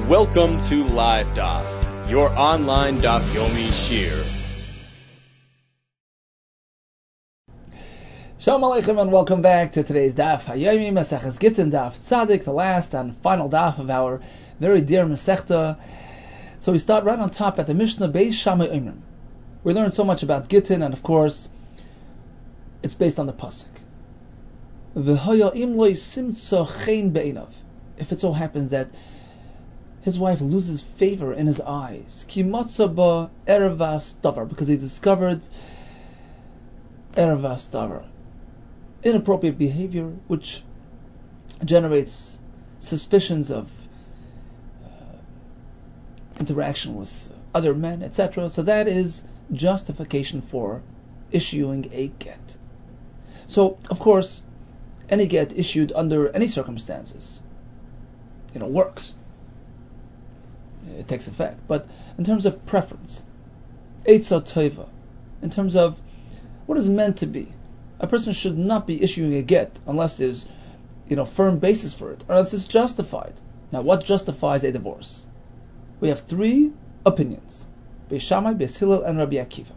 Welcome to Live Daf, your online Daf Yomi Shir. Shalom Aleichem and welcome back to today's Daf Hayomi Maseches Gittin Daf Tzadik, the last and final Daf of our very dear Masechta. So we start right on top at the Mishnah Beis Shammai Oimrim. We learned so much about Gittin, and of course, it's based on the pasuk. V'haya im lo simtza chen be'inav. If it so happens that his wife loses favor in his eyes, ki matza ba ervas davar, because he discovered ervas davar, inappropriate behavior, which generates suspicions of interaction with other men, etc. So that is justification for issuing a get. So, of course, any get issued under any circumstances, works. It takes effect. But in terms of preference, Eitzah Tova, in terms of what is meant to be, a person should not be issuing a get unless there's, firm basis for it, or unless it's justified. Now, what justifies a divorce? We have three opinions: Beis Shammai, Beis Hillel, and Rabbi Akiva.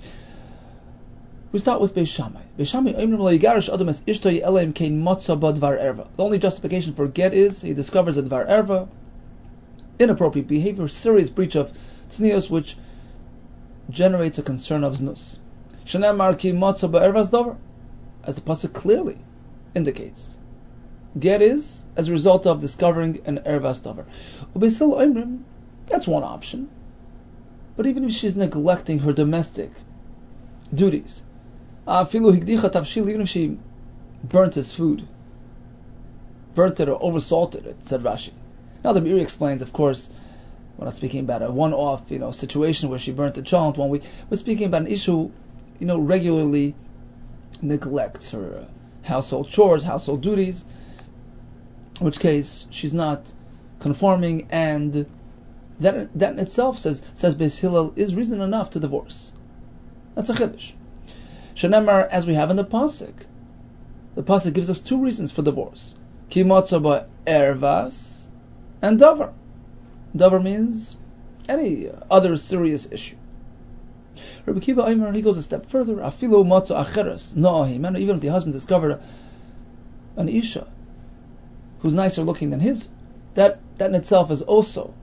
We start with Beis Shammai. Beis Shammai Oimrim lo yigarish adam es ishto ela im kein motza ba dvar erva. The only justification for get is he discovers a dvar erva, inappropriate behavior, serious breach of tznius, which generates a concern of znus. Shenamar ki motza ba ervas davar, as the pasuk clearly indicates. Get is as a result of discovering an ervas davar. Beis Hillel Oimrim, that's one option. But even if she's neglecting her domestic duties, even if she burnt his food, burnt it or oversalted it, said Rashi. Now the Meiri explains, of course, we're not speaking about a one-off, situation where she burnt a child. We're speaking about an issue, regularly neglects her household chores, household duties, in which case she's not conforming, and that in itself, says Beis Hillel, is reason enough to divorce. That's a chiddush. Shenemar, as we have in the pasuk gives us two reasons for divorce: ki motza ba ervas and davar. Davar means any other serious issue. Rabbi Akiva Omer, he goes a step further. Afilo motza acheres noahim. Even if the husband discovered an isha who's nicer looking than his, that in itself is also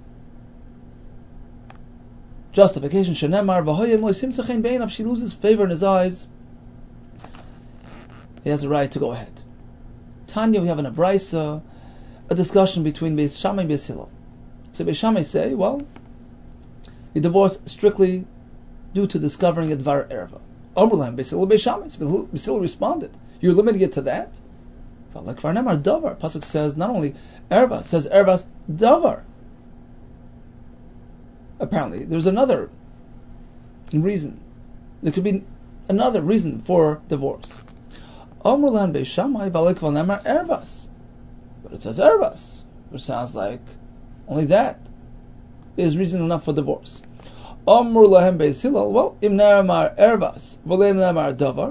justification. Shenemar v'hoyem lo simtza chen be'inav. If she loses favor in his eyes, he has a right to go ahead. Tanya, we have in a brisa a discussion between Beis Shammai and Beis Hillel. So Beis Shammai say, well, he divorced strictly due to discovering a dvar erva. Amrullah Beis Hillel Beis Shammai. Beis Hillel responded, you're limiting it to that? Like Varnemar davar. Pasuk says not only erva, it says ervas davar. Apparently, there's another reason. There could be another reason for divorce. Amrullah Beis Shammai v'alek v'nemar ervas. But it says ervas, which sounds like only that is reason enough for divorce. Amr lahem Beis Hillel, well, im nemar ervas, v'leim nemar davar.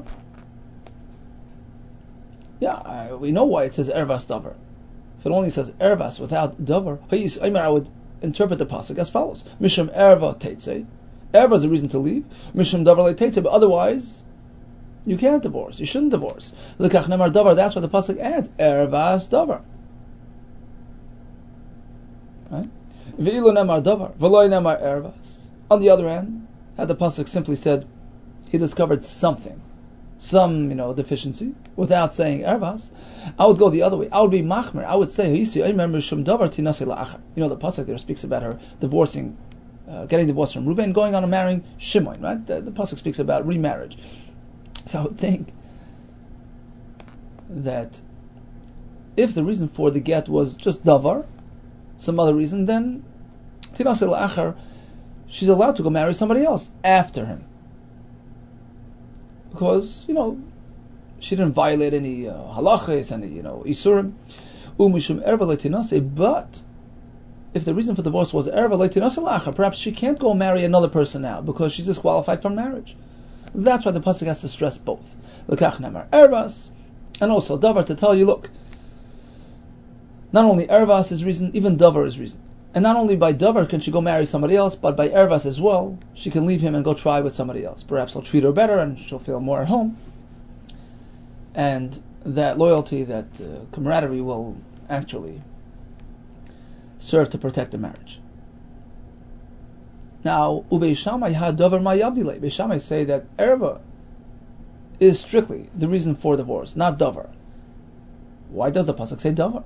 Yeah, we know why it says ervas davar. If it only says ervas without davar, I would interpret the pasuk as follows: Mishum erva teitze. Erva is a reason to leave. Mishum davar le teitze, but otherwise you can't divorce. You shouldn't divorce. L'kach nemar davar. That's why the pasuk adds ervas davar. Right? V'ilu nemar davar, v'loi nemar ervas. On the other hand, had the pasuk simply said he discovered something, some deficiency, without saying ervas, I would go the other way. I would be machmer. I would say the pasuk there speaks about her divorcing, getting divorced from Reuben, going on and marrying Shimon. Right? The pasuk speaks about remarriage. So I would think that if the reason for the get was just davar, some other reason, then tinasei la'achar, she's allowed to go marry somebody else after him, because she didn't violate any halachas, any isurim. Umishum erva leitinasei. But if the reason for divorce was erva leitinasei la'achar, perhaps she can't go marry another person now because she's disqualified from marriage. That's why the pasuk has to stress both. L'kach nemar ervas, and also davar, to tell you, look, not only ervas is reason, even davar is reason. And not only by davar can she go marry somebody else, but by ervas as well. She can leave him and go try with somebody else. Perhaps he'll treat her better and she'll feel more at home. And that loyalty, that camaraderie will actually serve to protect the marriage. Now, Ubei Shammai had davar ma yabdile. Ubei Shammai say that erva is strictly the reason for divorce, not davar. Why does the pasuk say davar?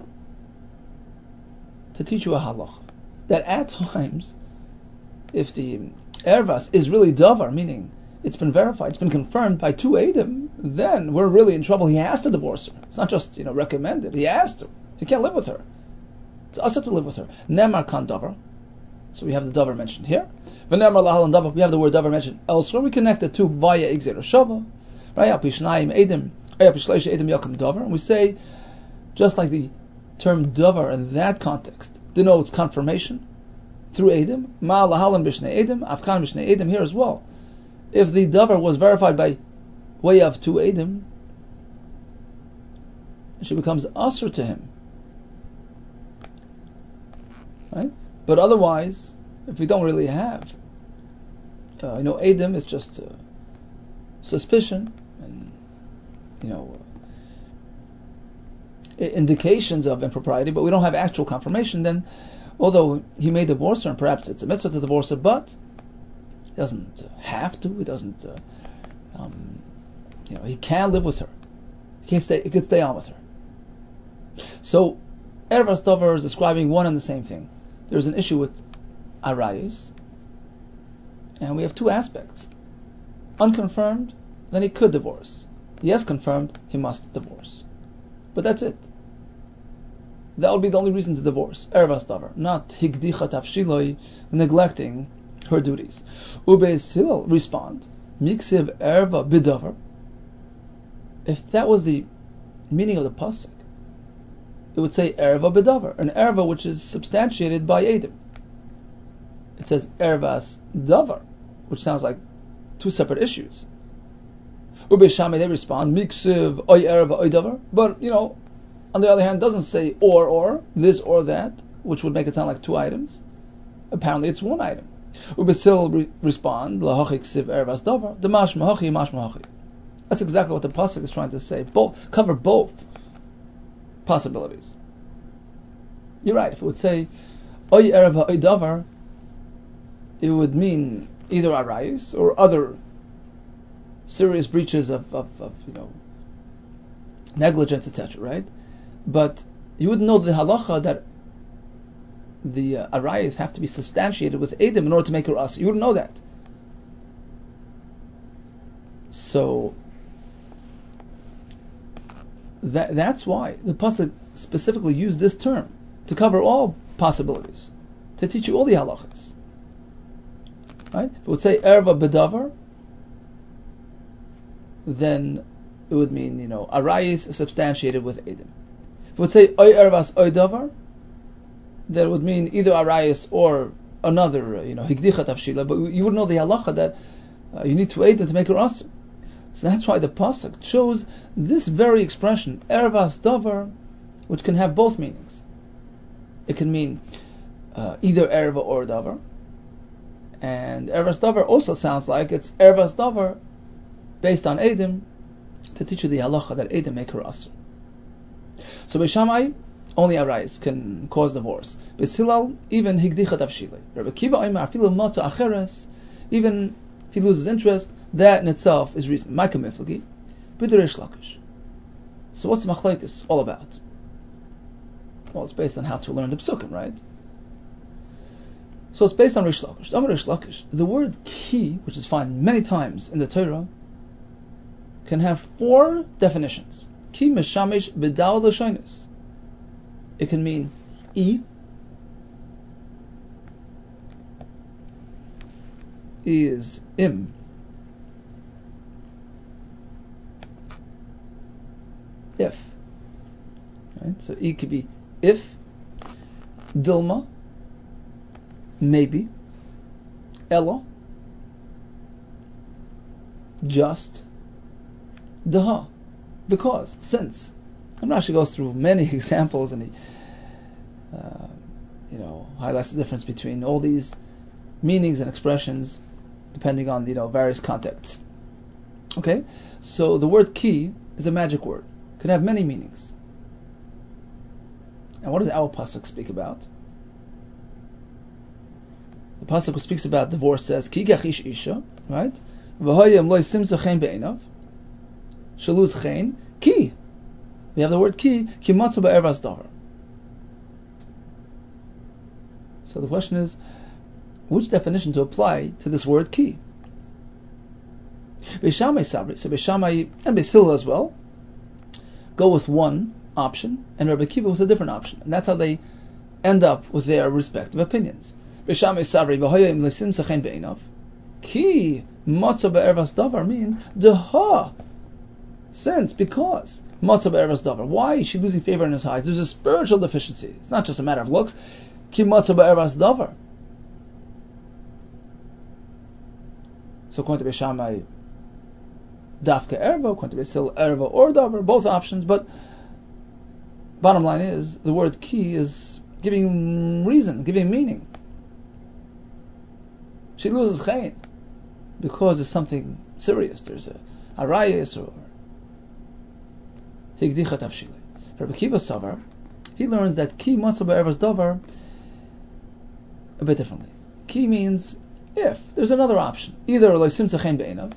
To teach you a halach that at times, if the ervas is really davar, meaning it's been verified, it's been confirmed by two edim, then we're really in trouble. He has to divorce her. It's not just recommended. He has to. He can't live with her. It's asur to live with her. Nemar kan davar. So we have the davar mentioned here. V'nemar lahalan davar. We have the word davar mentioned elsewhere. We connect the two via igzer shava. And we say, just like the term davar in that context denotes confirmation through edim, ma lahalan b'shnei edim, afkan b'shnei edim here as well. If the davar was verified by way of two edim, she becomes asur to him. Right? But otherwise, if we don't really have, edim is just suspicion and indications of impropriety, but we don't have actual confirmation, then although he may divorce her and perhaps it's a mitzvah to divorce her, but he doesn't have to, he doesn't he can live with her, he could stay on with her. So ervas davar is describing one and the same thing. There's an issue with arayos, and we have two aspects. Unconfirmed, then he could divorce. Yes, confirmed, he must divorce. But that's it. That would be the only reason to divorce. Ervas davar, not higdicha tafshiloi, neglecting her duties. Ubeis Hillel respond, miksiv erva bidavar. If that was the meaning of the pasuk, it would say erva bidavar, an erva which is substantiated by edim. It says ervas davar, which sounds like two separate issues. Ubei Shammai, they respond, miksiv oy erva oy davar, but on the other hand, doesn't say or, this or that, which would make it sound like two items. Apparently it's one item. Ubei Hillel respond, lahachi ksiv ervas davar, demash mahachi mash mahachi. That's exactly what the pasuk is trying to say. Cover both possibilities. You're right. If it would say oy erva oy davar, it would mean either arayos or other serious breaches of negligence, etc. Right? But you would know the halacha that the arayos have to be substantiated with edim in order to make her asur. You would know that. So that's why the pasuk specifically used this term to cover all possibilities, to teach you all the halachas. Right? If it would say erva bedavar, then it would mean arayos substantiated with edim. If it would say oy ervas oy davar, then it would mean either arayos or another higdicha tafshila. But you would know the halacha that you need to edim to make her asur. So that's why the pasuk chose this very expression, ervas davar, which can have both meanings. It can mean either erva or davar, and ervas davar also sounds like it's ervas davar based on edim to teach you the halacha that edim make her asur. So Ubei Shammai, only arayos can cause divorce. Ubei Hillel, even higdicha tafshilei. Rabbi Kiva oimer afilu mota acheres, even if he loses interest, that in itself is reason. Ma'ika miflagi, b'der Reish Lakish. So what's the machlekes all about? Well, it's based on how to learn the psukim, right? So it's based on Reish Lakish. Reish Lakish. The word ki, which is found many times in the Torah, can have four definitions. Ki meshamish b'dal l'shonis. It can mean is im. If. Right? So could be if, dilma, maybe, ella, just, daha, because, since. And Rashi goes through many examples, and highlights the difference between all these meanings and expressions, depending on various contexts. Okay, so the word ki is a magic word. It can have many meanings. And what does our pasuk speak about? The pasuk speaks about divorce says ki gachish isha, right? V'hoyem lo simcha chen be'enav shaluz chen ki. We have the word ki matzu ba'ervas davar. So the question is, which definition to apply to this word ki? Beis Shammai sabri, so Beis Shammai and Beis Hillel as well go with one option, and Rabbi Akiva with a different option, and that's how they end up with their respective opinions. Beis Shammai sabri v'hoyem l'simcha chen be'enav ki matzu ba'ervas davar means since, because matzu ba'ervas davar. Why is she losing favor in his eyes? There's a spiritual deficiency. It's not just a matter of looks. Ki matzu ba'ervas davar. So according to Beis Shammai, dafka erva, according to Beis Hillel, erva or davar, both options. But bottom line is, the word ki is giving reason, giving meaning. She loses chayin because there's something serious. There's a arayis or higdicha tavshili. Rabbi Akiva Savar, he learns that ki matzu ba'ervas davar a bit differently. Ki means if there's another option, either lo simcha chen be'enav,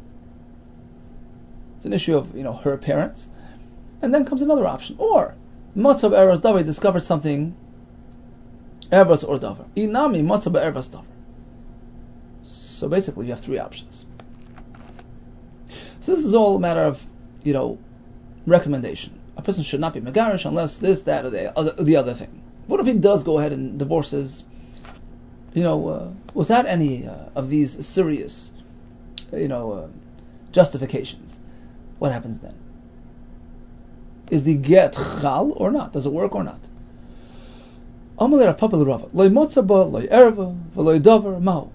it's an issue of her appearance, and then comes another option, or matzu ba'ervas davar, discovers something ervas or davar. Inami matzu ba'ervas davar. So basically, you have three options. So this is all a matter of recommendation. A person should not be megarish unless this, that, or the other thing. What if he does go ahead and divorces, without any of these serious, justifications? What happens then? Is the get chal or not? Does it work or not? Amalei Rav Papa l'Rava, lo motza ba, lo erva, v'lo davar ma'u.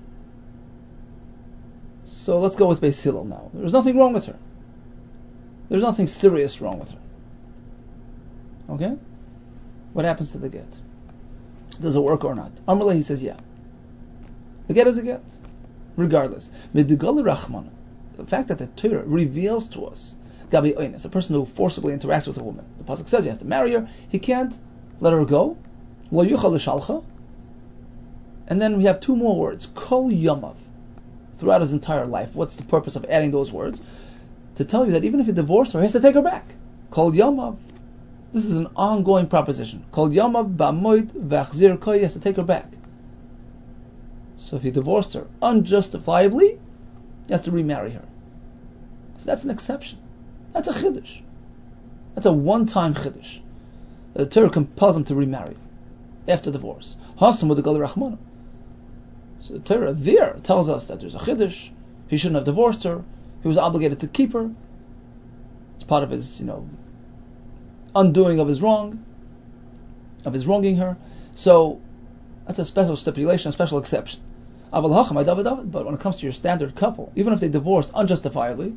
So let's go with Beis Hillel now. There's nothing wrong with her. There's nothing serious wrong with her. Okay? What happens to the get? Does it work or not? Amalei, he says, yeah. The get is a get. Regardless. The fact that the Torah reveals to us Gabi Oines, a person who forcibly interacts with a woman. The pasuk says he has to marry her. He can't let her go. Lo yuchal l'shalcha. And then we have two more words. Kol yamav. Throughout his entire life. What's the purpose of adding those words? To tell you that even if he divorced her, he has to take her back. Kol yamav. This is an ongoing proposition. Kol yamav ba'moid v'achzir kol. He has to take her back. So if he divorced her unjustifiably, he has to remarry her. So that's an exception. That's a chiddush. That's a one-time chiddush. The Torah compels him to remarry after divorce. Hasam with the Gali Rachmana. So the Torah there tells us that there's a chiddush. He shouldn't have divorced her. He was obligated to keep her. It's part of his, undoing of his wrong, of his wronging her. So that's a special stipulation, a special exception. But when it comes to your standard couple, even if they divorced unjustifiably,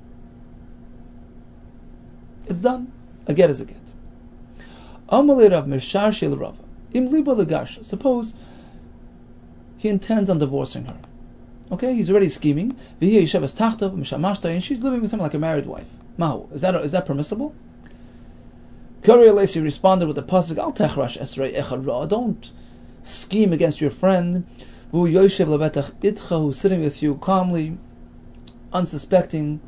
it's done. A get is a get. Suppose he intends on divorcing her. Okay, he's already scheming. And she's living with him like a married wife. Mahu, is that permissible? Kari Alesi responded with the pasuk, Al techrash esrei echad ra. Don't scheme against your friend. Who's sitting with you calmly, unsuspectingly.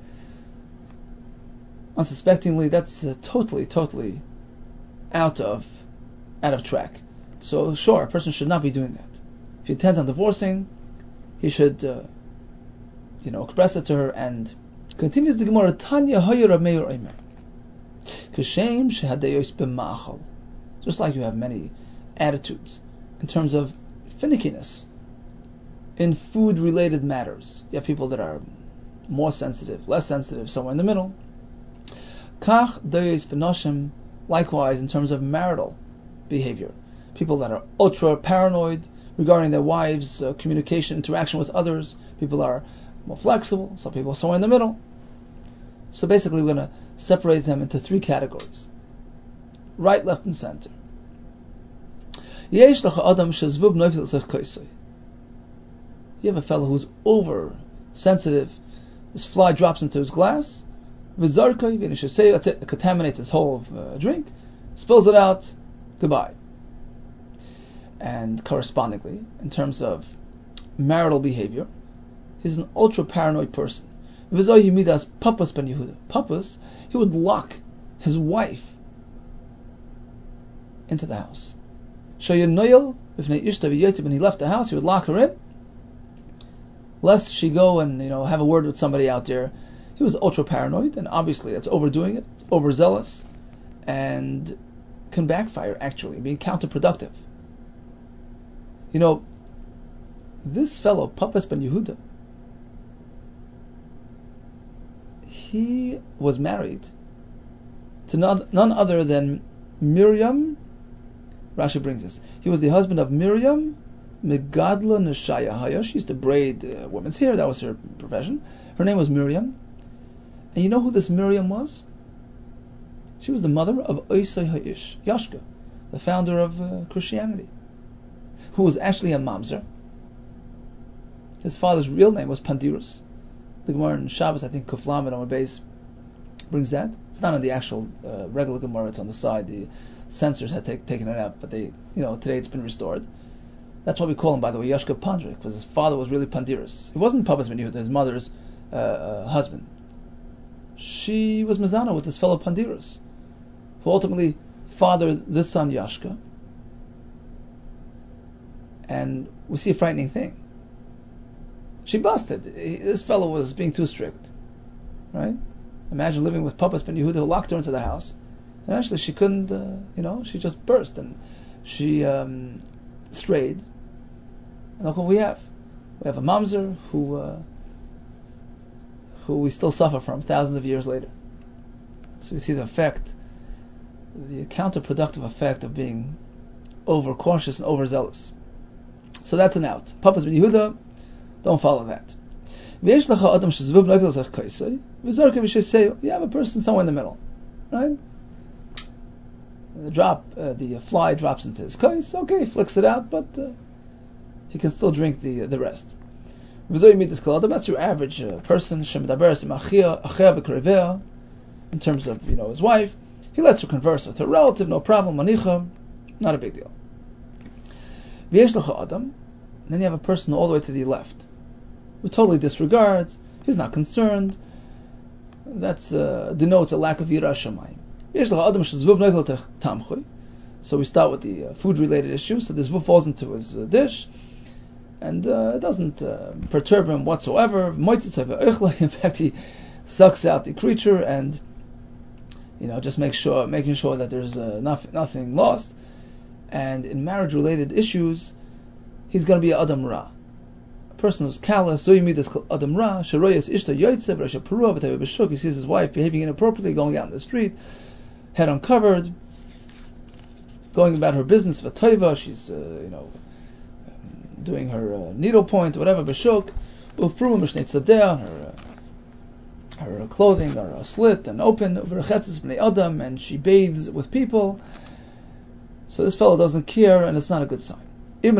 That's totally out of track. So sure, a person should not be doing that. If he intends on divorcing, he should, express it to her. And continues the Gemara, Tanya Hayra Meir Omer. Kashem shehadayos b'ma'achal. Just like you have many attitudes in terms of finickiness in food-related matters. You have people that are more sensitive, less sensitive, somewhere in the middle. Kach dayos b'noshim. Likewise, in terms of marital behavior, people that are ultra paranoid regarding their wives' communication, interaction with others. People are more flexible. Some people are somewhere in the middle. So basically, we're going to separate them into three categories: right, left, and center. Yesh lecha adam shezvuv noifel tzech kaisei. You have a fellow who's over-sensitive. This fly drops into his glass. V'zarkai v'nishasei, that's it. It contaminates his whole drink. Spills it out. Goodbye. And correspondingly, in terms of marital behavior, he's an ultra-paranoid person. V'zohi midas Papas ben Yehuda. Papas, he would lock his wife into the house. Shayanoyel, v'fnei ishta v'yetiv, when he left the house, he would lock her in, lest she go and have a word with somebody out there. He was ultra-paranoid, and obviously that's overdoing it, it's overzealous, and can backfire, actually, being counterproductive. This fellow, Papas ben Yehuda, he was married to none other than Miriam. Rashi brings this. He was the husband of Miriam Megadla Neshaya. She used to braid women's hair. That was her profession. Her name was Miriam. And you know who this Miriam was? She was the mother of Oisai Ha'ish, Yashka, the founder of Christianity, who was actually a mamzer. His father's real name was Pandirus. The Gemara in Shabbos, I think Kuf Lamed on Beis, brings that. It's not on the actual regular Gemara, it's on the side. The censors had taken it out, but today it's been restored. That's why we call him, by the way, Yashka Pandrik, because his father was really Pandirus. He wasn't Papas ben Yehuda, his mother's husband. She was Mizana with this fellow Pandirus, who ultimately fathered this son Yashka. And we see a frightening thing. She busted. This fellow was being too strict, right? Imagine living with Papas ben Yehuda, who locked her into the house. And actually she couldn't, she just burst, and she strayed. And look what we have. We have a mamzer who we still suffer from thousands of years later. So we see the effect, the counterproductive effect of being overcautious and overzealous. So that's an out. Papas ben Yehuda, don't follow that. You have a person somewhere in the middle, right? The fly drops into his kais. Okay, he flicks it out, but he can still drink the rest. That's your average person. In terms of his wife, he lets her converse with her relative, no problem. Manicha, not a big deal. And then you have a person all the way to the left, who totally disregards. He's not concerned. That denotes a lack of Yirah Shamayim. So we start with the food-related issues. So the zvuf falls into his dish, and it doesn't perturb him whatsoever. In fact, he sucks out the creature and just making sure that there's nothing lost. And in marriage-related issues, he's going to be an Adam Ra. A person who's callous, so you meet this Adam Ra, Sharoyas Ishta Yoitzev, Rasha Peruah, V'tayv B'shuk, he sees his wife behaving inappropriately, going out in the street, head uncovered, going about her business, V'tayva, she's, doing her needlepoint, whatever, B'shuk, Ufru, Mishnei Tzadeh, her clothing are slit and open, V'rechetzes B'nei Adam, and she bathes with people. So this fellow doesn't care, and it's not a good sign. You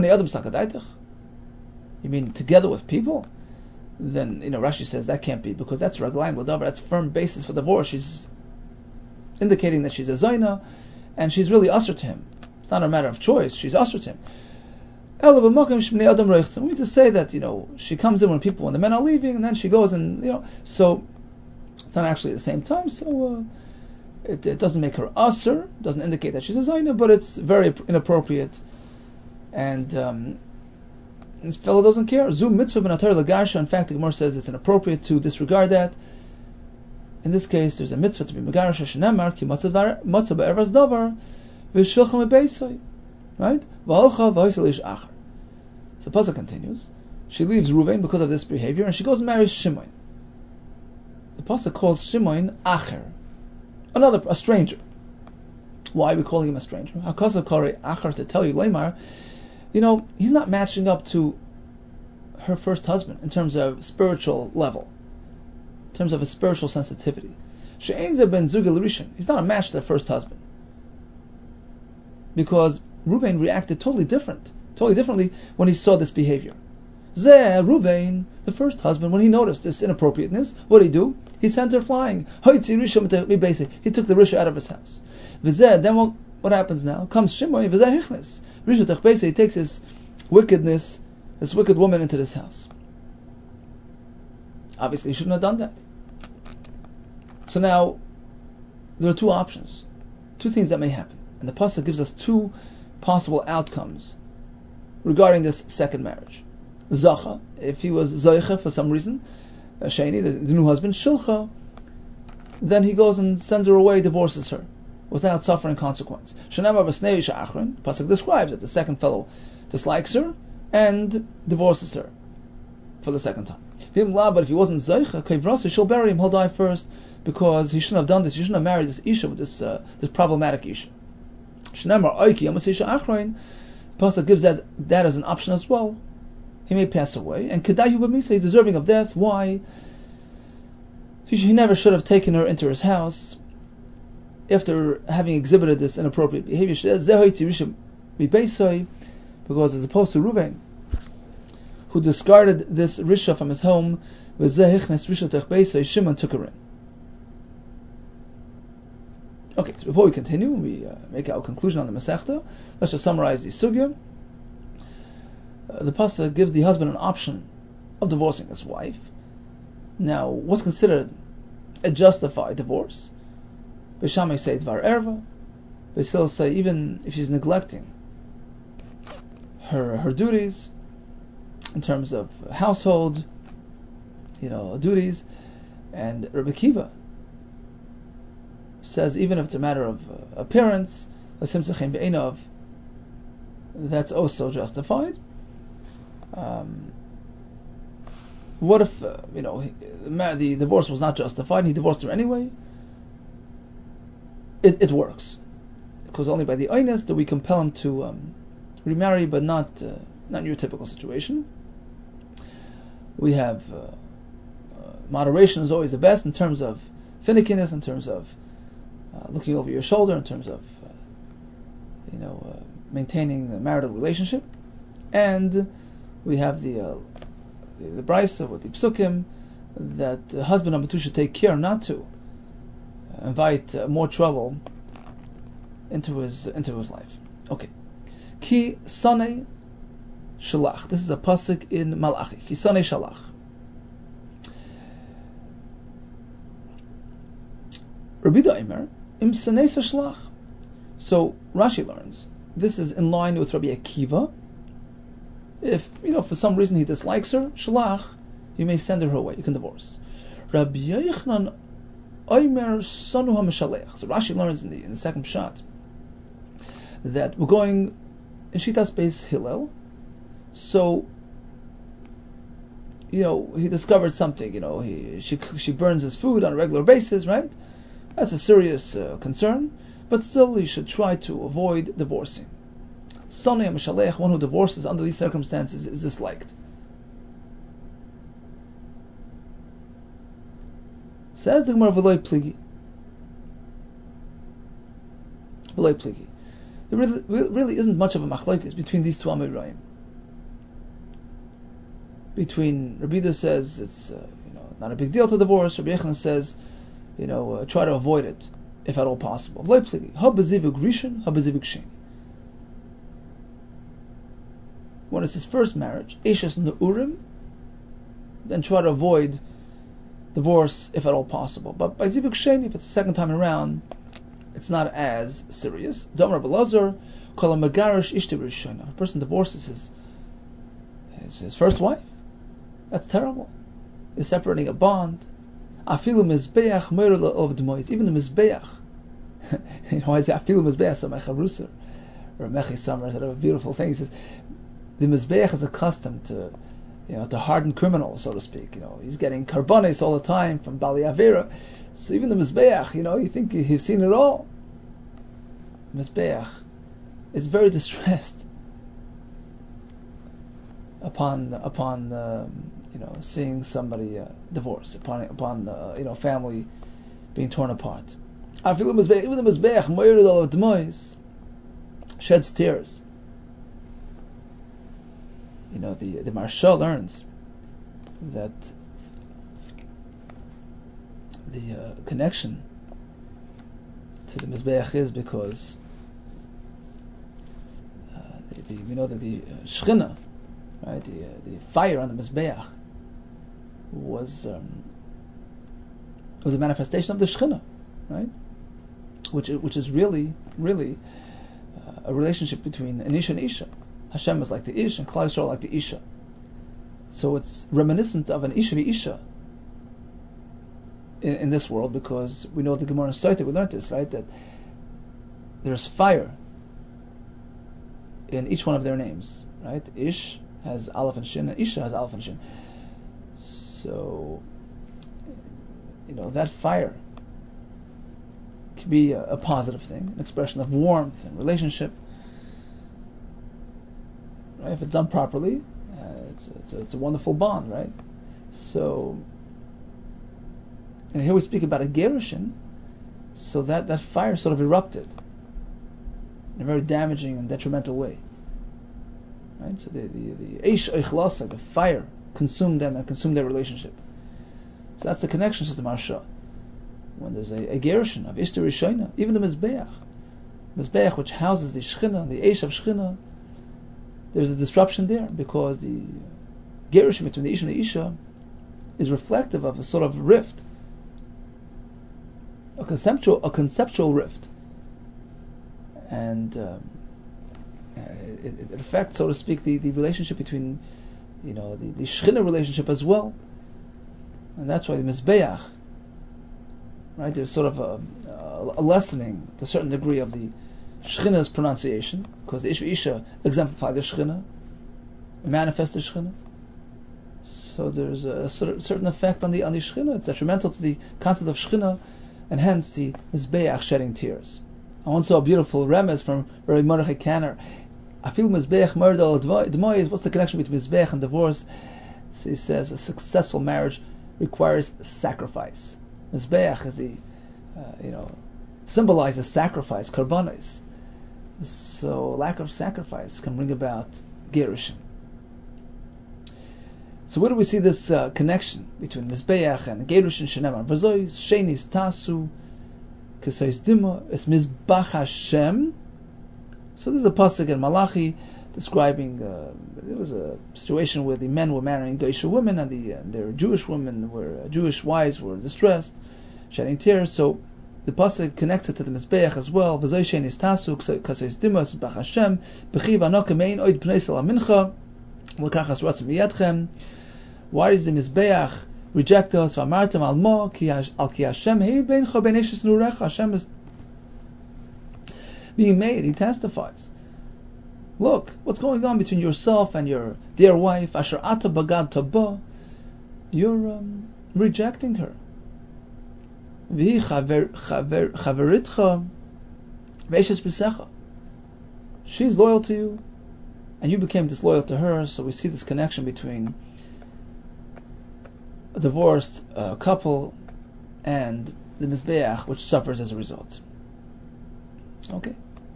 mean together with people? Then Rashi says that can't be, because that's raglayim l'davar. That's firm basis for divorce. She's indicating that she's a zayna, and she's really usher to him. It's not a matter of choice. She's usher to him. We need to say that she comes in when the men are leaving, and then she goes and so it's not actually at the same time. So it doesn't make her usher, doesn't indicate that she's a zayna, but it's very inappropriate. And this fellow doesn't care. Zum mitzvah b'natar l'garsha. In fact, the Gemara says it's inappropriate to disregard that. In this case, there's a mitzvah to be megarsha shenemar ki matzah be'ervas davar v'shilchem be'beisai. Right? V'halcha v'hoisel ish achar. So the pasuk continues. She leaves Ruvain because of this behavior, and she goes and marries Shimon. The pasuk calls Shimon acher, a stranger. Why are we calling him a stranger? Hakasav kari achar, to tell you Leimar. He's not matching up to her first husband in terms of spiritual level, in terms of his spiritual sensitivity. She'ein ze ben zugel rishon. He's not a match to the first husband, because Reuven reacted totally differently when he saw this behavior. Zeh, Reuven, the first husband, when he noticed this inappropriateness, what did he do? He sent her flying. He took the Risha out of his house. Then what happens now? Comes Shimon, he takes his wickedness, this wicked woman into this house. Obviously, he shouldn't have done that. So now, there are two options, two things that may happen. And the Pasuk gives us two possible outcomes regarding this second marriage. Zacha, if he was Zaycha for some reason, Shani, the new husband, Shilcha, then he goes and sends her away, divorces her, without suffering consequence. Shanamar Vasnei Sha'achron, Pasuk describes that the second fellow dislikes her and divorces her for the second time. But if he wasn't Zaycha, Kaivrasa, she'll bury him, he'll die first, because he shouldn't have done this, he shouldn't have married this Isha with this problematic Isha. Shanamar Oiki, Yamasei Sha'achron, Pasuk gives that as an option as well. He may pass away, and Kedayu B'misa, he's deserving of death. Why? He never should have taken her into his house after having exhibited this inappropriate behavior. Because as opposed to Reuven, who discarded this Risha from his home, Shimon took her in. Okay, so before we continue, we make our conclusion on the Masechta. Let's just summarize the sugya. The Pasuk gives the husband an option of divorcing his wife. Now, what's considered a justified divorce? Beishamai say Dvar Erva. Beisil say even if she's neglecting her duties in terms of household, duties, and Rabbi Kiva says even if it's a matter of appearance, that's also justified. What if the divorce was not justified and he divorced her anyway? It works, because only by the oinus do we compel him to remarry, but not in your typical situation. We have moderation is always the best in terms of finickiness, in terms of looking over your shoulder, in terms of maintaining the marital relationship, and we have the brisa with the psukim that husband number two should take care not to invite more trouble into his life. Okay, ki sanei shalach. This is a pasuk in Malachi. Ki sanei shalach. Rabbi Daimer im sanei shalach. So Rashi learns this is in line with Rabbi Akiva. If, for some reason he dislikes her, shalach, you may send her away. You can divorce. Rabbi Yochanan Omer Sanu HaMeshalech. So Rashi learns in the second pshat that we're going in Shitas Beis Hillel. So, he discovered something. She burns his food on a regular basis, right? That's a serious concern. But still, he should try to avoid divorcing. Sanei HaMeshalech, one who divorces under these circumstances, is disliked. Says the Gemara, V'loi pligi. V'loi pligi. There really isn't much of a machlokes between these two Amoraim. Between Rabbi Yehuda says it's not a big deal to divorce. Rabbi Yochanan says try to avoid it if at all possible. V'loi pligi. Ha b'zivug rishon, ha b'zivug sheni. When it's his first marriage, Eishes Ne'urim, then try to avoid divorce if at all possible. But by Zivuk Sheni, if it's the second time around, it's not as serious. Dom Rabbi Lazar, Kol HaMegarish Ishte Rishona. A person divorces his first wife. That's terrible. He's separating a bond. Afilu Mizbeach Meirula of Dmois. Even the Mizbeach. I say Afilu Mizbeach Samech HaRuser. Or Mechi Samar said a beautiful thing. He says, the Mizbeach is accustomed to hardened criminals, so to speak. He's getting karbonis all the time from Bali Avera. So even the Mizbeach, you think he's seen it all. Mizbeach is very distressed upon seeing somebody divorced, upon family being torn apart. Even the Mizbeach, sheds tears. The Maharsha learns that the connection to the Mizbeach is because we know that the Shechina, right, the fire on the Mizbeach was a manifestation of the Shechina, right? Which is really a relationship between an Isha and Isha. Hashem is like the Ish and Klal Yisrael like the Isha. So it's reminiscent of an Isha v'Isha in this world, because we know the Gemara in Sotah, we learned this, right? That there's fire in each one of their names, right? Ish has Aleph and Shin, and Isha has Aleph and Shin. So, that fire can be a positive thing, an expression of warmth and relationship. Right? If it's done properly, it's a wonderful bond, right? So, and here we speak about a gerushin, so that fire sort of erupted in a very damaging and detrimental way. Right? So the eish eichlasa, the fire, consumed them and consumed their relationship. So that's the connection, says the Maharsha. When there's a gerushin of Ishtar Rishona, even the Mizbeach which houses the Shechina, the eish of Shechina, there's a disruption there, because the gerushin between the Ish and the Isha is reflective of a sort of rift, a conceptual rift, and it affects, so to speak, the relationship between, the Shechina relationship as well, and that's why the Mizbeach, right? There's sort of a lessening to a certain degree of the Shechina's pronunciation, because the Ish v'Isha exemplify the Shechina, manifest the Shechina. So there's a certain effect on the Shechina. It's detrimental to the concept of Shechina, and hence the Mizbeach shedding tears. I once saw a beautiful remez from Rabbi Mordechai Kanner. I feel Mizbeach murder Dmoy. What's the connection between Mizbeach and divorce? So he says a successful marriage requires sacrifice. Mizbeach is symbolizes sacrifice, karbanos. So lack of sacrifice can bring about gerushin. So where do we see this connection between Mizbeach and gerushin? Shenemar v'zoi shenis tasu k'seis dima es Mizbach Hashem. So there's a pasuk in Malachi describing there was a situation where the men were marrying Geisha women, and their Jewish women Jewish wives were distressed, shedding tears. So the pasuk connects it to the Mizbeach as well. V'zoi shenis tasu k'seis dima es Mizbach Hashem b'chiv anokem ein oid pnei sel mincha l'kachas ratzim miyadchem. Why does the Mizbeach reject us? V'amartem al mo ki Hashem heid beincha bein eshes nurecha. Hashem is being made. He testifies. Look, what's going on between yourself and your dear wife? Asher ata bagad taba. You're rejecting her. V'hi chaveritcha ve'eshes b'secha. She's loyal to you, and you became disloyal to her. So we see this connection between a divorced couple and the Mizbeach, which suffers as a result. Okay.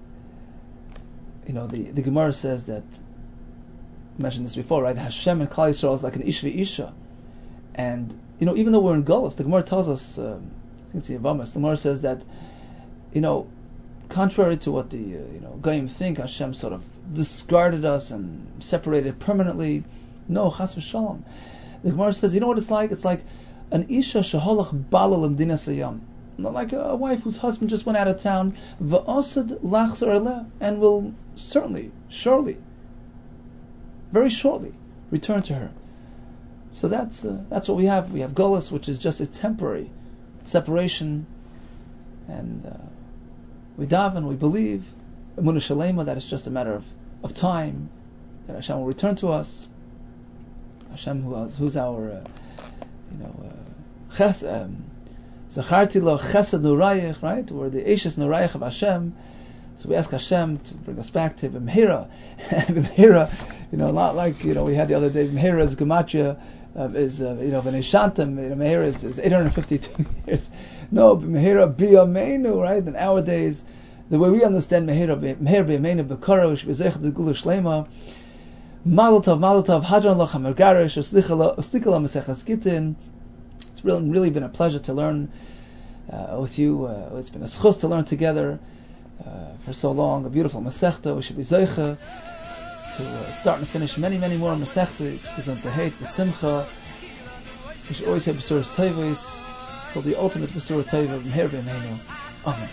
The Gemara says that, I mentioned this before, right? Hashem and Klal Yisrael is like an Ish v'Isha. And, even though we're in Golus, the Gemara tells us, I think it's Yavamas, the Gemara says that, contrary to what the, Goyim think, Hashem sort of discarded us and separated permanently. No, Chas v'Shalom. The Gemara says, you know what it's like? It's like an Isha sheholach bala l'mdinas hayam. Not like a wife whose husband just went out of town, v'osad lachzor eleh, and will surely, very shortly return to her. So that's what we have. We have Golus, which is just a temporary separation, and we daven, we believe, Emunah Shalema, that it's just a matter of time, that Hashem will return to us. Hashem, who's our, Zacharti lo chesed nurayich, right? We're the Eishes nurayich of Hashem. So we ask Hashem to bring us back to B'mehira. B'mehira, not like, we had the other day, B'mehira is Gematria, is, V'neshantem, B'mehira is 852 years. No, B'mehira biyameinu, right? In our days, the way we understand Meher B'Yameinu B'Kara, we should be Zeicha D'Gula Shlema. Mazel Tov, Hadron Lach HaMergarish, Uslikala Meseches Gittin. It's really been a pleasure to learn with you. It's been a schus to learn together for so long. A beautiful Masechta. We should be Zeicha to start and finish many more Masechtas. Gesund Heit, B'Simcha. We should always have Besuras Tevos till the ultimate Besura Teva Meher B'Yameinu. Amen.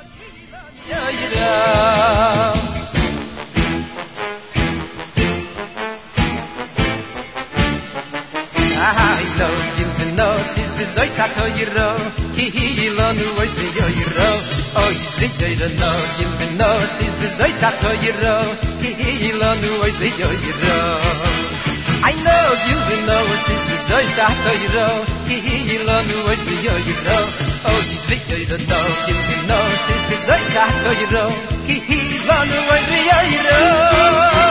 I know you know sis the soisako yiro hi lonu was the yiro oh is the yiro no you know sis the soisako yiro hi lonu was the yiro I know you know sis the soisako yiro hi lonu was the yiro oh is the yiro no you know sis the soisako yiro hi lonu was the yiro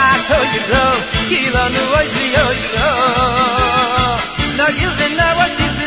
Now you know what